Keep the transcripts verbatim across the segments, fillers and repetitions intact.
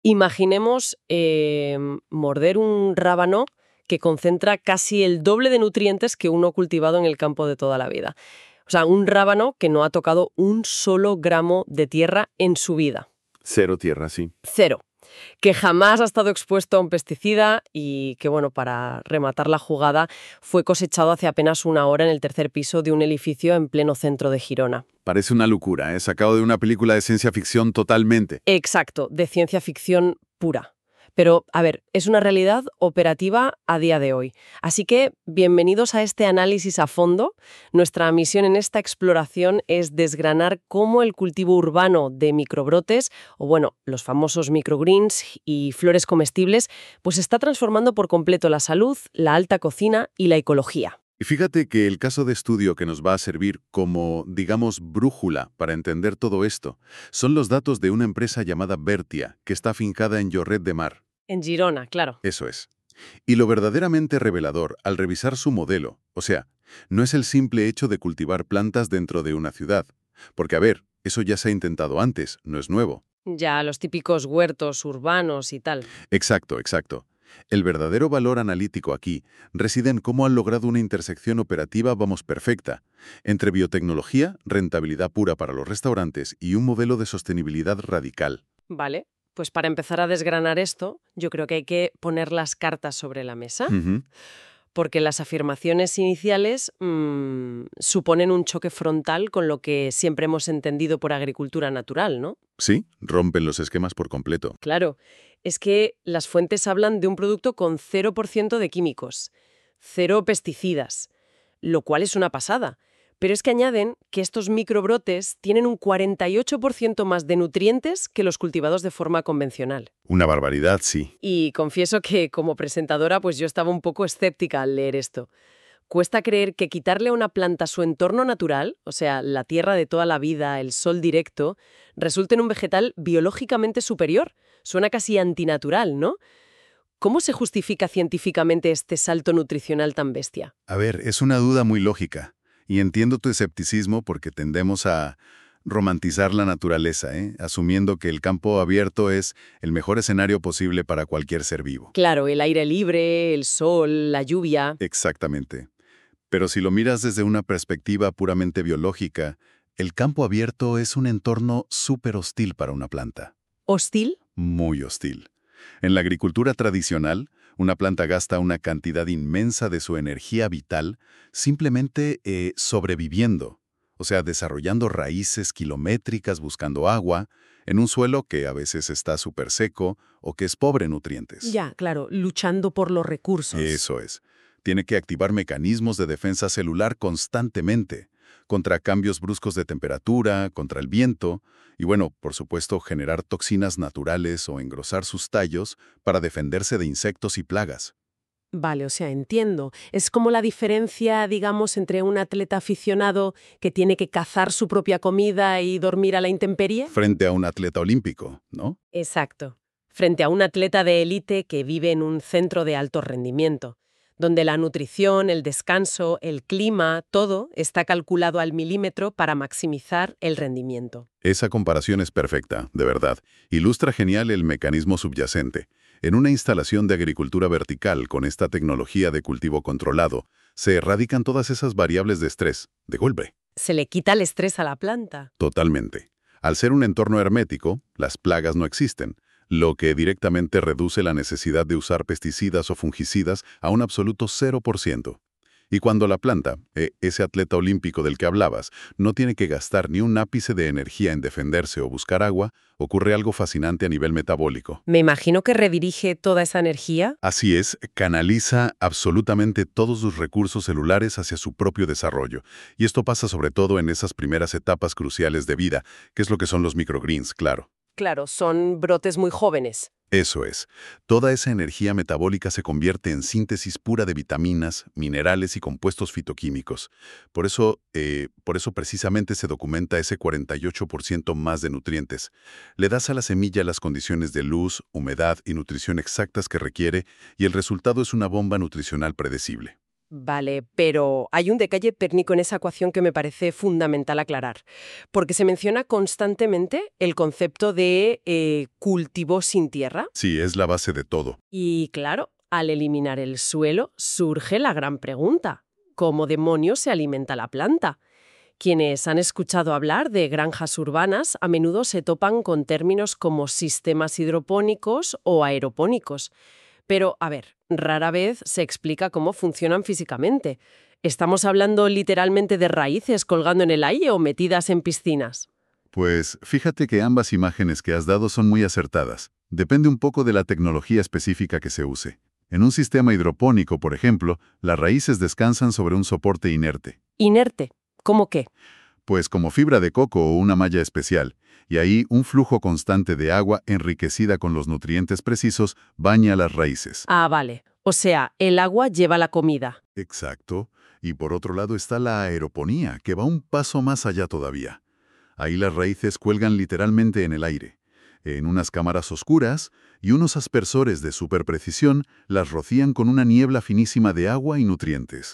Imaginemos eh, morder un rábano que concentra casi el doble de nutrientes que uno cultivado en el campo de toda la vida. O sea, un rábano que no ha tocado un solo gramo de tierra en su vida. Cero tierra, sí. Cero. Que jamás ha estado expuesto a un pesticida y que, bueno, para rematar la jugada, fue cosechado hace apenas una hora en el tercer piso de un edificio en pleno centro de Girona. Parece una locura, ¿eh? Sacado de una película de ciencia ficción totalmente. Exacto, de ciencia ficción pura. Pero, a ver, es una realidad operativa a día de hoy. Así que, bienvenidos a este análisis a fondo. Nuestra misión en esta exploración es desgranar cómo el cultivo urbano de microbrotes, o bueno, los famosos microgreens y flores comestibles, pues está transformando por completo la salud, la alta cocina y la ecología. Y fíjate que el caso de estudio que nos va a servir como, digamos, brújula para entender todo esto, son los datos de una empresa llamada Bertia, que está afincada en Lloret de Mar. En Girona, claro. Eso es. Y lo verdaderamente revelador al revisar su modelo, o sea, no es el simple hecho de cultivar plantas dentro de una ciudad. Porque, a ver, eso ya se ha intentado antes, no es nuevo. Ya, los típicos huertos urbanos y tal. Exacto, exacto. El verdadero valor analítico aquí reside en cómo han logrado una intersección operativa, vamos, perfecta, entre biotecnología, rentabilidad pura para los restaurantes y un modelo de sostenibilidad radical. Vale, pues para empezar a desgranar esto, yo creo que hay que poner las cartas sobre la mesa, Ujú. porque las afirmaciones iniciales mmm, suponen un choque frontal con lo que siempre hemos entendido por agricultura natural, ¿no? Sí, rompen los esquemas por completo. Claro, es que las fuentes hablan de un producto con cero por ciento de químicos, cero pesticidas, lo cual es una pasada. Pero es que añaden que estos microbrotes tienen un cuarenta y ocho por ciento más de nutrientes que los cultivados de forma convencional. Una barbaridad, sí. Y confieso que como presentadora pues yo estaba un poco escéptica al leer esto. Cuesta creer que quitarle a una planta su entorno natural, o sea, la tierra de toda la vida, el sol directo, resulte en un vegetal biológicamente superior. Suena casi antinatural, ¿no? ¿Cómo se justifica científicamente este salto nutricional tan bestia? A ver, es una duda muy lógica. Y entiendo tu escepticismo porque tendemos a romantizar la naturaleza, ¿eh? Asumiendo que el campo abierto es el mejor escenario posible para cualquier ser vivo. Claro, el aire libre, el sol, la lluvia. Exactamente. Pero si lo miras desde una perspectiva puramente biológica, el campo abierto es un entorno súper hostil para una planta. ¿Hostil? Muy hostil. En la agricultura tradicional, una planta gasta una cantidad inmensa de su energía vital simplemente eh, sobreviviendo, o sea, desarrollando raíces kilométricas buscando agua, en un suelo que a veces está súper seco o que es pobre en nutrientes. Ya, claro, luchando por los recursos. Eso es. Tiene que activar mecanismos de defensa celular constantemente, contra cambios bruscos de temperatura, contra el viento, y bueno, por supuesto, generar toxinas naturales o engrosar sus tallos para defenderse de insectos y plagas. Vale, o sea, entiendo. Es como la diferencia, digamos, entre un atleta aficionado que tiene que cazar su propia comida y dormir a la intemperie. Frente a un atleta olímpico, ¿no? Exacto. Frente a un atleta de élite que vive en un centro de alto rendimiento, donde la nutrición, el descanso, el clima, todo está calculado al milímetro para maximizar el rendimiento. Esa comparación es perfecta, de verdad. Ilustra genial el mecanismo subyacente. En una instalación de agricultura vertical con esta tecnología de cultivo controlado, se erradican todas esas variables de estrés, de golpe. Se le quita el estrés a la planta. Totalmente. Al ser un entorno hermético, las plagas no existen, lo que directamente reduce la necesidad de usar pesticidas o fungicidas a un absoluto cero por ciento. Y cuando la planta, eh, ese atleta olímpico del que hablabas, no tiene que gastar ni un ápice de energía en defenderse o buscar agua, ocurre algo fascinante a nivel metabólico. Me imagino que redirige toda esa energía. Así es, canaliza absolutamente todos sus recursos celulares hacia su propio desarrollo. Y esto pasa sobre todo en esas primeras etapas cruciales de vida, que es lo que son los microgreens, claro. Claro, son brotes muy jóvenes. Eso es. Toda esa energía metabólica se convierte en síntesis pura de vitaminas, minerales y compuestos fitoquímicos. Por eso, eh, por eso precisamente se documenta ese cuarenta y ocho por ciento más de nutrientes. Le das a la semilla las condiciones de luz, humedad y nutrición exactas que requiere y el resultado es una bomba nutricional predecible. Vale, pero hay un detalle técnico en esa ecuación que me parece fundamental aclarar, porque se menciona constantemente el concepto de eh, cultivo sin tierra. Sí, es la base de todo. Y claro, al eliminar el suelo surge la gran pregunta: ¿cómo demonios se alimenta la planta? Quienes han escuchado hablar de granjas urbanas a menudo se topan con términos como sistemas hidropónicos o aeropónicos. Pero, a ver, rara vez se explica cómo funcionan físicamente. ¿Estamos hablando literalmente de raíces colgando en el aire o metidas en piscinas? Pues fíjate que ambas imágenes que has dado son muy acertadas. Depende un poco de la tecnología específica que se use. En un sistema hidropónico, por ejemplo, las raíces descansan sobre un soporte inerte. Inerte. ¿Cómo qué? Pues como fibra de coco o una malla especial, y ahí un flujo constante de agua enriquecida con los nutrientes precisos baña las raíces. Ah, vale. O sea, el agua lleva la comida. Exacto. Y por otro lado está la aeroponía, que va un paso más allá todavía. Ahí las raíces cuelgan literalmente en el aire. En unas cámaras oscuras y unos aspersores de superprecisión las rocían con una niebla finísima de agua y nutrientes.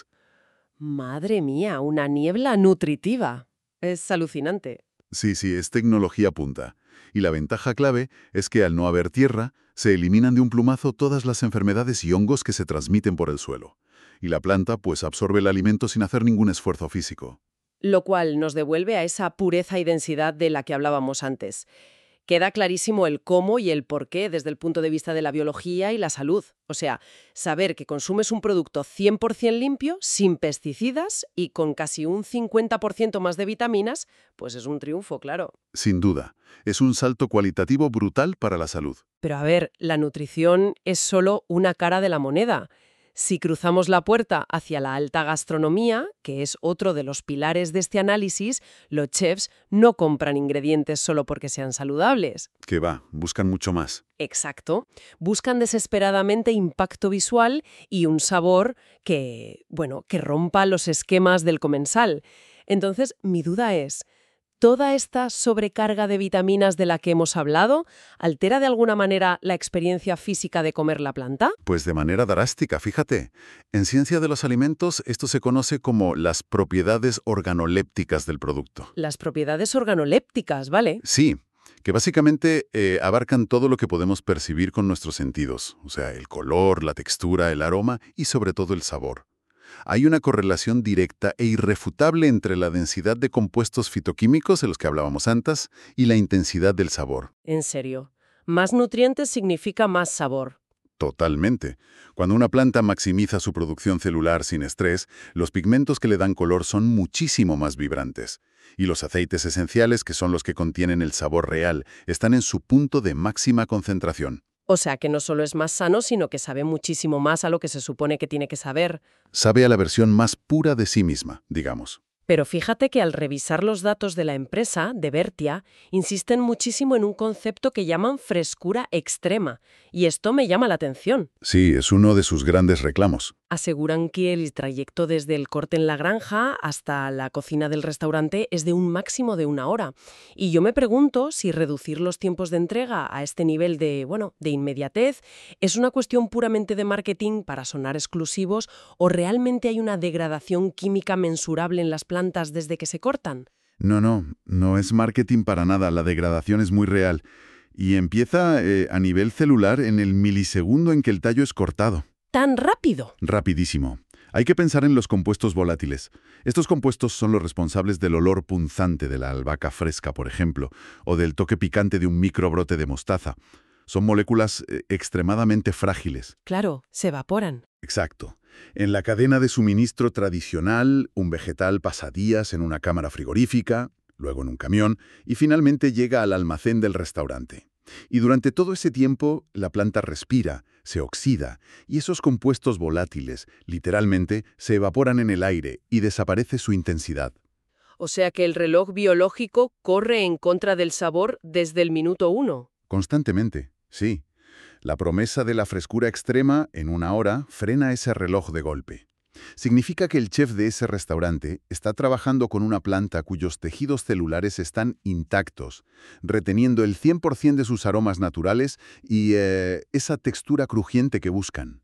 Madre mía, una niebla nutritiva. Es alucinante. Sí, sí, es tecnología punta. Y la ventaja clave es que al no haber tierra, se eliminan de un plumazo todas las enfermedades y hongos que se transmiten por el suelo. Y la planta pues absorbe el alimento sin hacer ningún esfuerzo físico. Lo cual nos devuelve a esa pureza y densidad de la que hablábamos antes. Queda clarísimo el cómo y el por qué desde el punto de vista de la biología y la salud. O sea, saber que consumes un producto cien por cien limpio, sin pesticidas y con casi un cincuenta por ciento más de vitaminas, pues es un triunfo, claro. Sin duda, es un salto cualitativo brutal para la salud. Pero a ver, la nutrición es solo una cara de la moneda. Si cruzamos la puerta hacia la alta gastronomía, que es otro de los pilares de este análisis, los chefs no compran ingredientes solo porque sean saludables. Que va, buscan mucho más. Exacto. Buscan desesperadamente impacto visual y un sabor que, bueno, que rompa los esquemas del comensal. Entonces, mi duda es, ¿toda esta sobrecarga de vitaminas de la que hemos hablado altera de alguna manera la experiencia física de comer la planta? Pues de manera drástica, fíjate. En ciencia de los alimentos, esto se conoce como las propiedades organolépticas del producto. Las propiedades organolépticas, ¿vale? Sí, que básicamente eh, abarcan todo lo que podemos percibir con nuestros sentidos, o sea, el color, la textura, el aroma y sobre todo el sabor. Hay una correlación directa e irrefutable entre la densidad de compuestos fitoquímicos de los que hablábamos antes y la intensidad del sabor. En serio. Más nutrientes significa más sabor. Totalmente. Cuando una planta maximiza su producción celular sin estrés, los pigmentos que le dan color son muchísimo más vibrantes. Y los aceites esenciales, que son los que contienen el sabor real, están en su punto de máxima concentración. O sea que no solo es más sano, sino que sabe muchísimo más a lo que se supone que tiene que saber. Sabe a la versión más pura de sí misma, digamos. Pero fíjate que al revisar los datos de la empresa, de Bertia, insisten muchísimo en un concepto que llaman frescura extrema. Y esto me llama la atención. Sí, es uno de sus grandes reclamos. Aseguran que el trayecto desde el corte en la granja hasta la cocina del restaurante es de un máximo de una hora. Y yo me pregunto si reducir los tiempos de entrega a este nivel de, bueno, de inmediatez es una cuestión puramente de marketing para sonar exclusivos o realmente hay una degradación química mensurable en las plantas desde que se cortan. No, no, no es marketing para nada, la degradación es muy real. Y empieza eh, a nivel celular en el milisegundo en que el tallo es cortado. ¿Tan rápido? Rapidísimo. Hay que pensar en los compuestos volátiles. Estos compuestos son los responsables del olor punzante de la albahaca fresca, por ejemplo, o del toque picante de un microbrote de mostaza. Son moléculas eh, extremadamente frágiles. Claro, se evaporan. Exacto. En la cadena de suministro tradicional, un vegetal pasa días en una cámara frigorífica, luego en un camión, y finalmente llega al almacén del restaurante. Y durante todo ese tiempo, la planta respira, se oxida, y esos compuestos volátiles, literalmente, se evaporan en el aire y desaparece su intensidad. O sea que el reloj biológico corre en contra del sabor desde el minuto uno. Constantemente, sí. La promesa de la frescura extrema, en una hora, frena ese reloj de golpe. Significa que el chef de ese restaurante está trabajando con una planta cuyos tejidos celulares están intactos, reteniendo el cien por cien de sus aromas naturales y eh, esa textura crujiente que buscan.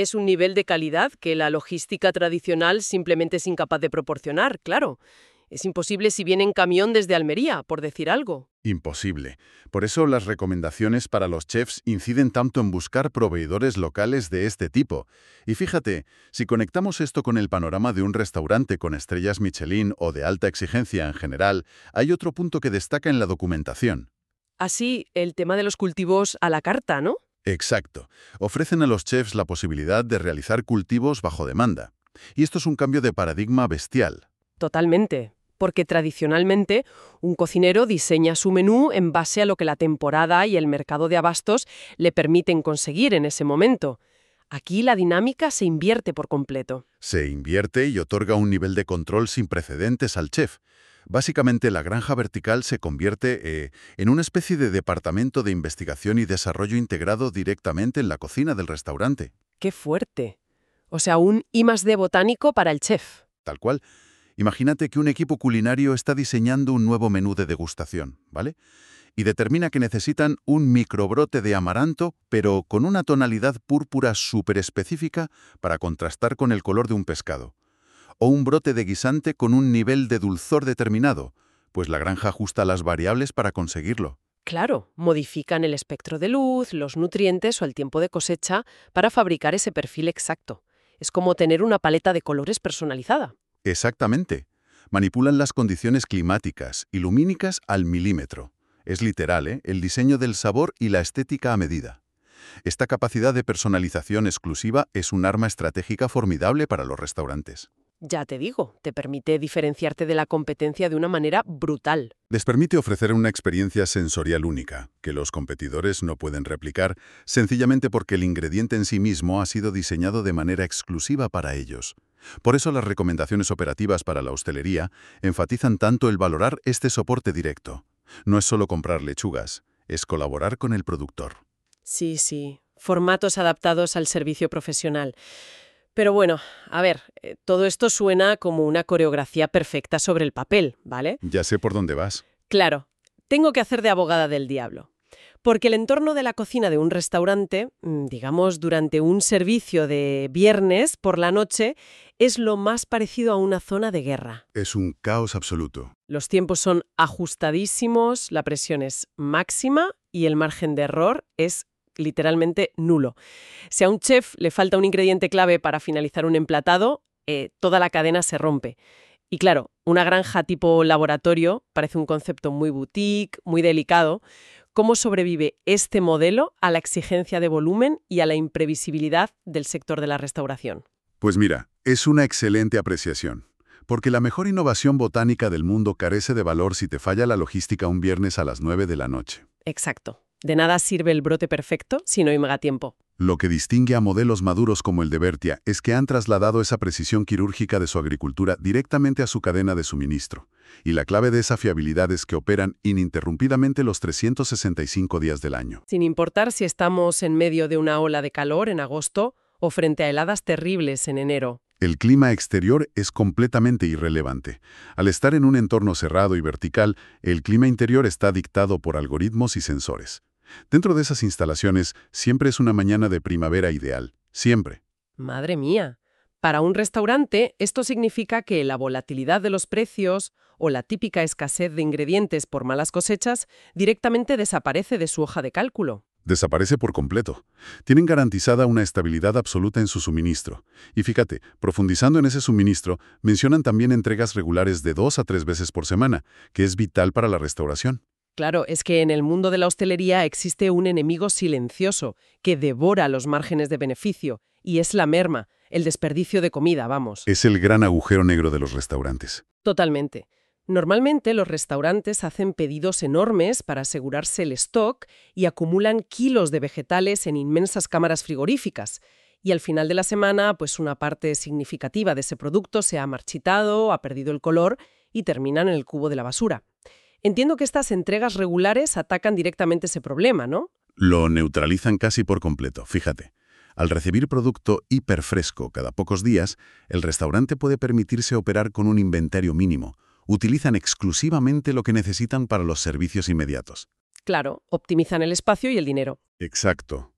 Es un nivel de calidad que la logística tradicional simplemente es incapaz de proporcionar, claro. Es imposible si viene en camión desde Almería, por decir algo. Imposible. Por eso las recomendaciones para los chefs inciden tanto en buscar proveedores locales de este tipo. Y fíjate, si conectamos esto con el panorama de un restaurante con estrellas Michelin o de alta exigencia en general, hay otro punto que destaca en la documentación. Así, el tema de los cultivos a la carta, ¿no? Exacto. Ofrecen a los chefs la posibilidad de realizar cultivos bajo demanda. Y esto es un cambio de paradigma bestial. Totalmente. Porque tradicionalmente un cocinero diseña su menú en base a lo que la temporada y el mercado de abastos le permiten conseguir en ese momento. Aquí la dinámica se invierte por completo. Se invierte y otorga un nivel de control sin precedentes al chef. Básicamente, la granja vertical se convierte eh, en una especie de departamento de investigación y desarrollo integrado directamente en la cocina del restaurante. ¡Qué fuerte! O sea, un I más D botánico para el chef. Tal cual. Imagínate que un equipo culinario está diseñando un nuevo menú de degustación, ¿vale? Y determina que necesitan un microbrote de amaranto, pero con una tonalidad púrpura súper específica para contrastar con el color de un pescado. O un brote de guisante con un nivel de dulzor determinado, pues la granja ajusta las variables para conseguirlo. Claro, modifican el espectro de luz, los nutrientes o el tiempo de cosecha para fabricar ese perfil exacto. Es como tener una paleta de colores personalizada. Exactamente. Manipulan las condiciones climáticas y lumínicas al milímetro. Es literal, ¿eh? El diseño del sabor y la estética a medida. Esta capacidad de personalización exclusiva es un arma estratégica formidable para los restaurantes. Ya te digo, te permite diferenciarte de la competencia de una manera brutal. Les permite ofrecer una experiencia sensorial única, que los competidores no pueden replicar, sencillamente porque el ingrediente en sí mismo ha sido diseñado de manera exclusiva para ellos. Por eso las recomendaciones operativas para la hostelería enfatizan tanto el valorar este soporte directo. No es solo comprar lechugas, es colaborar con el productor. Sí, sí, formatos adaptados al servicio profesional. Pero bueno, a ver, eh, todo esto suena como una coreografía perfecta sobre el papel, ¿vale? Ya sé por dónde vas. Claro, tengo que hacer de abogada del diablo. Porque el entorno de la cocina de un restaurante, mm, digamos durante un servicio de viernes por la noche, es lo más parecido a una zona de guerra. Es un caos absoluto. Los tiempos son ajustadísimos, la presión es máxima y el margen de error es literalmente nulo. Si a un chef le falta un ingrediente clave para finalizar un emplatado, eh, toda la cadena se rompe. Y claro, una granja tipo laboratorio parece un concepto muy boutique, muy delicado. ¿Cómo sobrevive este modelo a la exigencia de volumen y a la imprevisibilidad del sector de la restauración? Pues mira, es una excelente apreciación. Porque la mejor innovación botánica del mundo carece de valor si te falla la logística un viernes a las nueve de la noche. Exacto. De nada sirve el brote perfecto si no hay megatiempo. Lo que distingue a modelos maduros como el de Bertia es que han trasladado esa precisión quirúrgica de su agricultura directamente a su cadena de suministro. Y la clave de esa fiabilidad es que operan ininterrumpidamente los trescientos sesenta y cinco días del año. Sin importar si estamos en medio de una ola de calor en agosto o frente a heladas terribles en enero. El clima exterior es completamente irrelevante. Al estar en un entorno cerrado y vertical, el clima interior está dictado por algoritmos y sensores. Dentro de esas instalaciones, siempre es una mañana de primavera ideal. Siempre. Madre mía. Para un restaurante, esto significa que la volatilidad de los precios o la típica escasez de ingredientes por malas cosechas directamente desaparece de su hoja de cálculo. Desaparece por completo. Tienen garantizada una estabilidad absoluta en su suministro. Y fíjate, profundizando en ese suministro, mencionan también entregas regulares de dos a tres veces por semana, que es vital para la restauración. Claro, es que en el mundo de la hostelería existe un enemigo silencioso que devora los márgenes de beneficio, y es la merma, el desperdicio de comida, vamos. Es el gran agujero negro de los restaurantes. Totalmente. Normalmente los restaurantes hacen pedidos enormes para asegurarse el stock y acumulan kilos de vegetales en inmensas cámaras frigoríficas. Y al final de la semana, pues una parte significativa de ese producto se ha marchitado, ha perdido el color y termina en el cubo de la basura. Entiendo que estas entregas regulares atacan directamente ese problema, ¿no? Lo neutralizan casi por completo, fíjate. Al recibir producto hiperfresco cada pocos días, el restaurante puede permitirse operar con un inventario mínimo. Utilizan exclusivamente lo que necesitan para los servicios inmediatos. Claro, optimizan el espacio y el dinero. Exacto.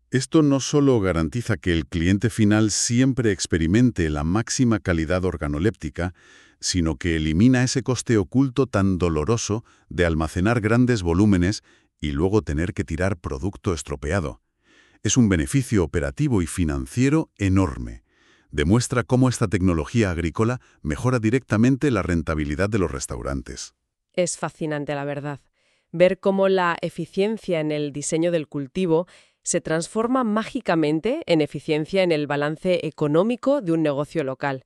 Esto no solo garantiza que el cliente final siempre experimente la máxima calidad organoléptica, sino que elimina ese coste oculto tan doloroso de almacenar grandes volúmenes y luego tener que tirar producto estropeado. Es un beneficio operativo y financiero enorme. Demuestra cómo esta tecnología agrícola mejora directamente la rentabilidad de los restaurantes. Es fascinante, la verdad, ver cómo la eficiencia en el diseño del cultivo se transforma mágicamente en eficiencia en el balance económico de un negocio local.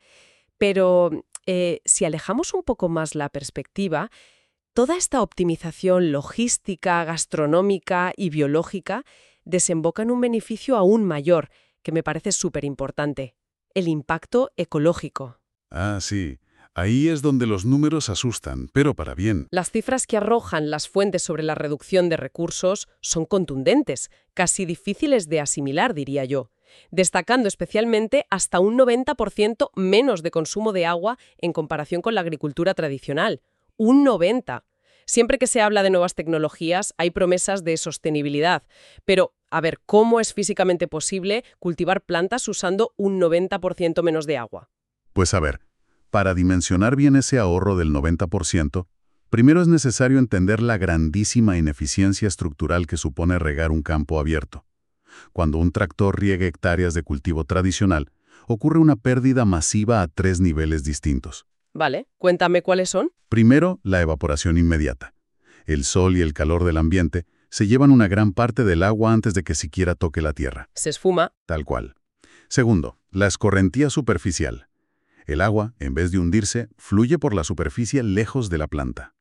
Pero eh, si alejamos un poco más la perspectiva, toda esta optimización logística, gastronómica y biológica desemboca en un beneficio aún mayor, que me parece súper importante: el impacto ecológico. Ah, sí. Ahí es donde los números asustan, pero para bien. Las cifras que arrojan las fuentes sobre la reducción de recursos son contundentes, casi difíciles de asimilar, diría yo, destacando especialmente hasta un noventa por ciento menos de consumo de agua en comparación con la agricultura tradicional. ¡Un noventa por ciento! Siempre que se habla de nuevas tecnologías hay promesas de sostenibilidad, pero, a ver, ¿cómo es físicamente posible cultivar plantas usando un noventa por ciento menos de agua? Pues a ver, para dimensionar bien ese ahorro del noventa por ciento, primero es necesario entender la grandísima ineficiencia estructural que supone regar un campo abierto. Cuando un tractor riega hectáreas de cultivo tradicional, ocurre una pérdida masiva a tres niveles distintos. Vale, cuéntame cuáles son. Primero, la evaporación inmediata. El sol y el calor del ambiente se llevan una gran parte del agua antes de que siquiera toque la tierra. Se esfuma. Tal cual. Segundo, la escorrentía superficial. El agua, en vez de hundirse, fluye por la superficie lejos de la planta.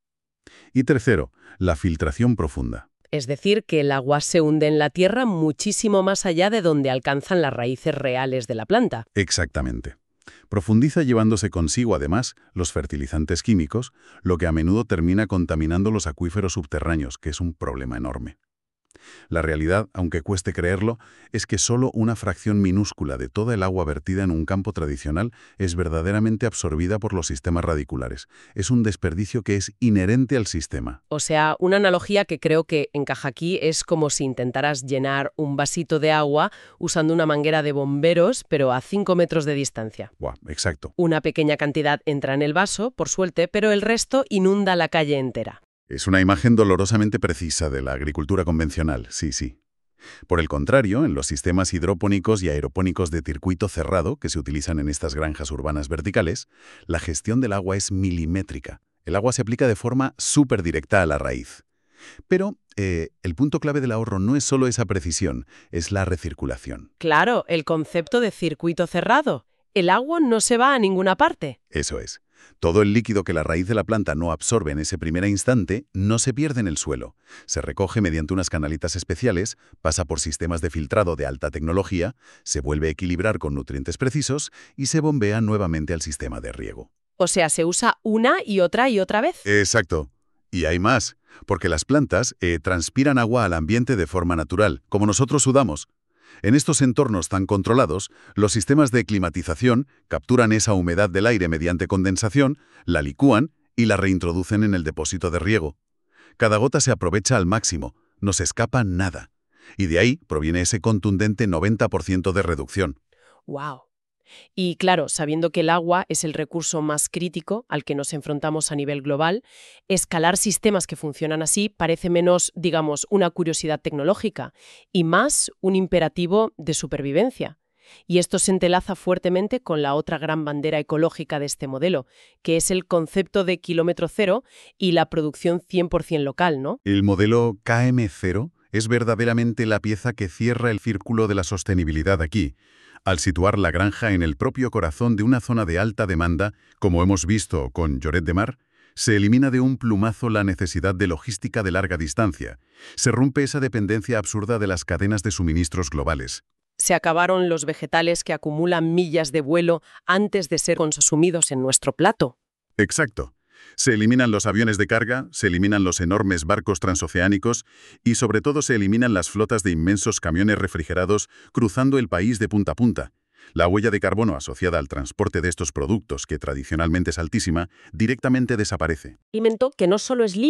Y tercero, la filtración profunda. Es decir, que el agua se hunde en la tierra muchísimo más allá de donde alcanzan las raíces reales de la planta. Exactamente. Profundiza llevándose consigo, además, los fertilizantes químicos, lo que a menudo termina contaminando los acuíferos subterráneos, que es un problema enorme. La realidad, aunque cueste creerlo, es que solo una fracción minúscula de toda el agua vertida en un campo tradicional es verdaderamente absorbida por los sistemas radiculares. Es un desperdicio que es inherente al sistema. O sea, una analogía que creo que encaja aquí es como si intentaras llenar un vasito de agua usando una manguera de bomberos, pero a cinco metros de distancia. Buah, exacto. Una pequeña cantidad entra en el vaso, por suerte, pero el resto inunda la calle entera. Es una imagen dolorosamente precisa de la agricultura convencional, sí, sí. Por el contrario, en los sistemas hidropónicos y aeropónicos de circuito cerrado que se utilizan en estas granjas urbanas verticales, la gestión del agua es milimétrica. El agua se aplica de forma súper directa a la raíz. Pero eh, el punto clave del ahorro no es solo esa precisión, es la recirculación. Claro, el concepto de circuito cerrado. El agua no se va a ninguna parte. Eso es. Todo el líquido que la raíz de la planta no absorbe en ese primer instante no se pierde en el suelo. Se recoge mediante unas canalitas especiales, pasa por sistemas de filtrado de alta tecnología, se vuelve a equilibrar con nutrientes precisos y se bombea nuevamente al sistema de riego. O sea, se usa una y otra y otra vez. Exacto. Y hay más, porque las plantas eh, transpiran agua al ambiente de forma natural, como nosotros sudamos. En estos entornos tan controlados, los sistemas de climatización capturan esa humedad del aire mediante condensación, la licúan y la reintroducen en el depósito de riego. Cada gota se aprovecha al máximo, no se escapa nada. Y de ahí proviene ese contundente noventa por ciento de reducción. ¡Wow! Y claro, sabiendo que el agua es el recurso más crítico al que nos enfrentamos a nivel global, escalar sistemas que funcionan así parece menos, digamos, una curiosidad tecnológica y más un imperativo de supervivencia. Y esto se entrelaza fuertemente con la otra gran bandera ecológica de este modelo, que es el concepto de kilómetro cero y la producción cien por cien local, ¿no? El modelo K M cero es verdaderamente la pieza que cierra el círculo de la sostenibilidad aquí. Al situar la granja en el propio corazón de una zona de alta demanda, como hemos visto con Lloret de Mar, se elimina de un plumazo la necesidad de logística de larga distancia. Se rompe esa dependencia absurda de las cadenas de suministros globales. Se acabaron los vegetales que acumulan millas de vuelo antes de ser consumidos en nuestro plato. Exacto. Se eliminan los aviones de carga, se eliminan los enormes barcos transoceánicos y sobre todo se eliminan las flotas de inmensos camiones refrigerados cruzando el país de punta a punta. La huella de carbono asociada al transporte de estos productos, que tradicionalmente es altísima, directamente desaparece. Alimento que no solo es limpio,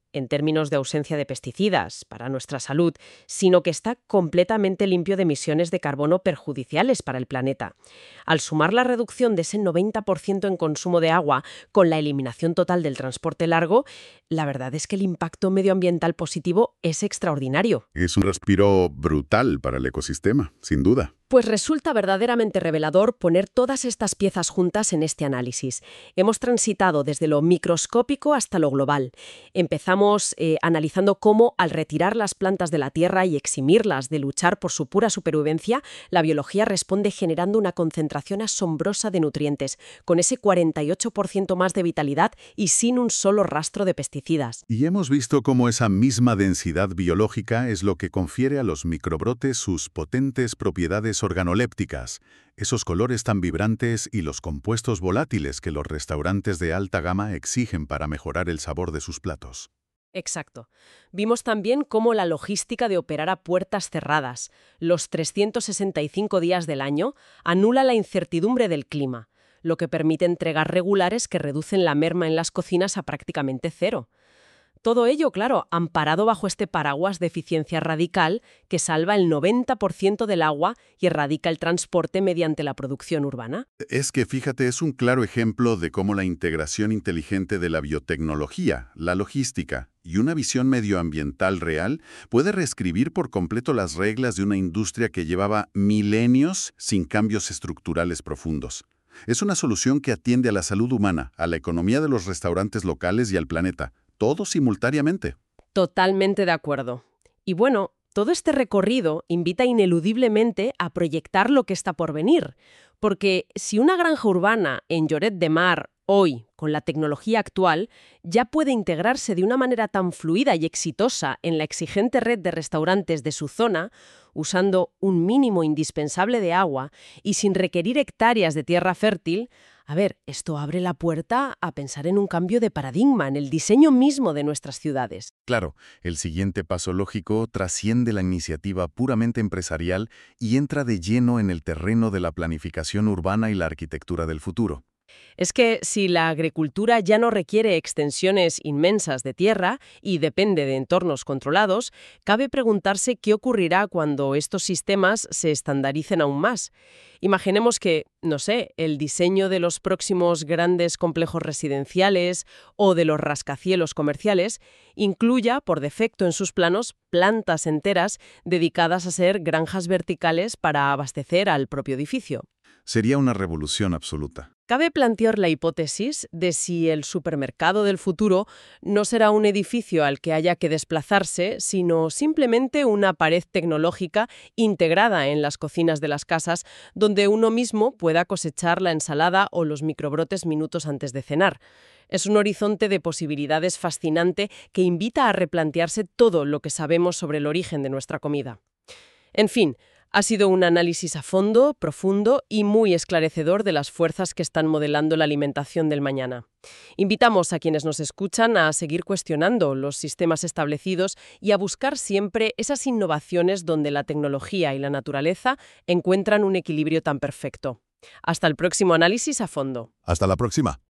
en términos de ausencia de pesticidas para nuestra salud, sino que está completamente limpio de emisiones de carbono perjudiciales para el planeta. Al sumar la reducción de ese noventa por ciento en consumo de agua con la eliminación total del transporte largo, la verdad es que el impacto medioambiental positivo es extraordinario. Es un respiro brutal para el ecosistema, sin duda. Pues resulta verdaderamente revelador poner todas estas piezas juntas en este análisis. Hemos transitado desde lo microscópico hasta lo global. Empezamos eh, analizando cómo, al retirar las plantas de la tierra y eximirlas de luchar por su pura supervivencia, la biología responde generando una concentración asombrosa de nutrientes, con ese cuarenta y ocho por ciento más de vitalidad y sin un solo rastro de pesticidas. Y hemos visto cómo esa misma densidad biológica es lo que confiere a los microbrotes sus potentes propiedades organolépticas, esos colores tan vibrantes y los compuestos volátiles que los restaurantes de alta gama exigen para mejorar el sabor de sus platos. Exacto. Vimos también cómo la logística de operar a puertas cerradas, los trescientos sesenta y cinco días del año, anula la incertidumbre del clima, lo que permite entregas regulares que reducen la merma en las cocinas a prácticamente cero. Todo ello, claro, amparado bajo este paraguas de eficiencia radical que salva el noventa por ciento del agua y erradica el transporte mediante la producción urbana. Es que, fíjate, es un claro ejemplo de cómo la integración inteligente de la biotecnología, la logística y una visión medioambiental real puede reescribir por completo las reglas de una industria que llevaba milenios sin cambios estructurales profundos. Es una solución que atiende a la salud humana, a la economía de los restaurantes locales y al planeta. Todo simultáneamente. Totalmente de acuerdo. Y bueno, todo este recorrido invita ineludiblemente a proyectar lo que está por venir. Porque si una granja urbana en Lloret de Mar, hoy, con la tecnología actual, ya puede integrarse de una manera tan fluida y exitosa en la exigente red de restaurantes de su zona, usando un mínimo indispensable de agua y sin requerir hectáreas de tierra fértil, a ver, esto abre la puerta a pensar en un cambio de paradigma en el diseño mismo de nuestras ciudades. Claro, el siguiente paso lógico trasciende la iniciativa puramente empresarial y entra de lleno en el terreno de la planificación urbana y la arquitectura del futuro. Es que si la agricultura ya no requiere extensiones inmensas de tierra y depende de entornos controlados, cabe preguntarse qué ocurrirá cuando estos sistemas se estandaricen aún más. Imaginemos que, no sé, el diseño de los próximos grandes complejos residenciales o de los rascacielos comerciales incluya, por defecto en sus planos, plantas enteras dedicadas a ser granjas verticales para abastecer al propio edificio. Sería una revolución absoluta. Cabe plantear la hipótesis de si el supermercado del futuro no será un edificio al que haya que desplazarse, sino simplemente una pared tecnológica integrada en las cocinas de las casas, donde uno mismo pueda cosechar la ensalada o los microbrotes minutos antes de cenar. Es un horizonte de posibilidades fascinante que invita a replantearse todo lo que sabemos sobre el origen de nuestra comida. En fin, ha sido un análisis a fondo, profundo y muy esclarecedor de las fuerzas que están modelando la alimentación del mañana. Invitamos a quienes nos escuchan a seguir cuestionando los sistemas establecidos y a buscar siempre esas innovaciones donde la tecnología y la naturaleza encuentran un equilibrio tan perfecto. Hasta el próximo análisis a fondo. Hasta la próxima.